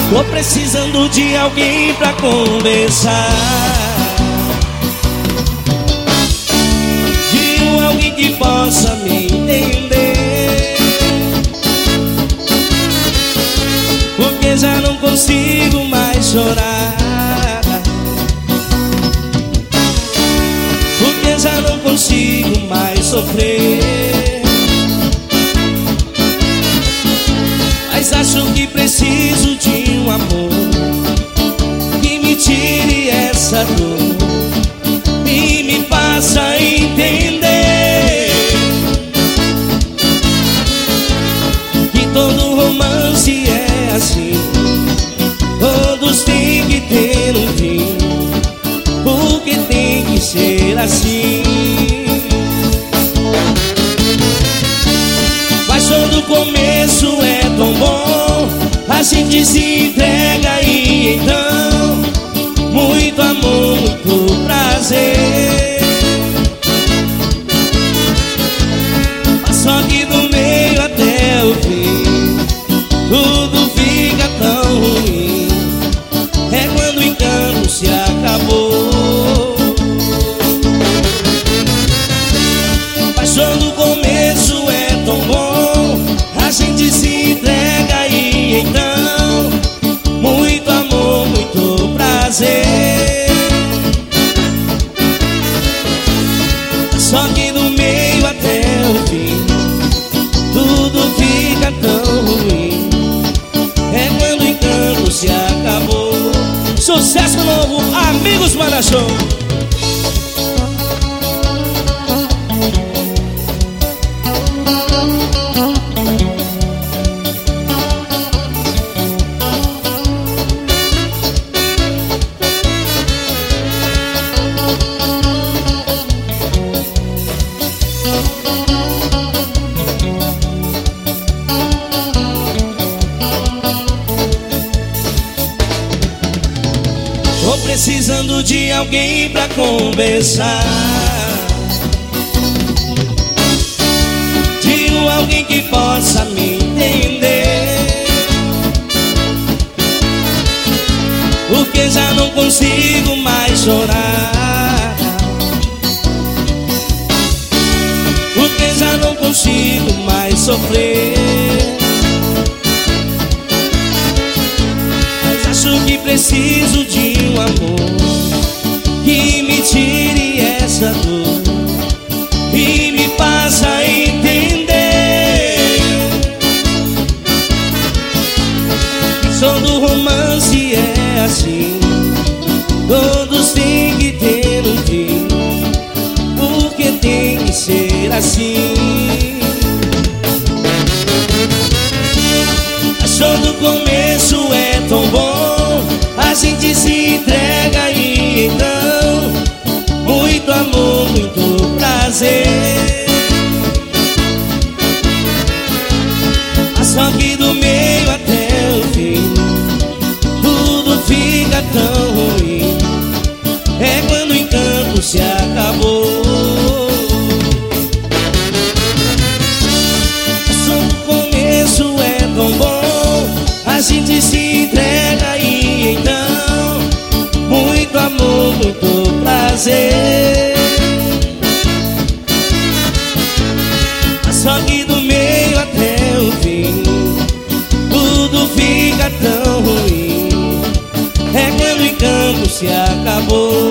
Tô precisando de alguém pra conversar, de alguém que possa me entender, porque já não consigo mais chorar, porque já não consigo mais sofrer. Mas acho que preciso de um amor que me tire essa dor e me faça entender que todo romance é assim, todos têm que ter um fim, porque tem que ser assim. Mas todo começo é tão bom, a gente se entrega e então muito amor, muito prazer. Mas só que do meio até o fim tudo fica tão ruim, é quando o encanto se acabou. Mas todo começo é tão bom, a gente se entrega e então muito amor, muito prazer. Só que do meio até o fim tudo fica tão ruim, é quando o encanto se acabou. Sucesso novo, Amigos Manda Show. Tô precisando de alguém pra conversar, de alguém que possa me entender, porque já não consigo mais chorar, porque já não consigo mais sofrer. Acho que preciso de um amor que me tire essa dor e me faça entender que todo romance é assim, todos têm que ter um fim, porque tem que ser assim. Mas todo começo é tão bom, a gente se entrega e então muito amor, muito prazer. Mas só que do meio até o fim tudo fica tão ruim, é quando o encanto se acabou. Só no começo é tão bom, a gente se entrega e então muito amor, muito prazer. Mas só que do meio até o fim tudo fica tão ruim, é quando o encanto se acabou.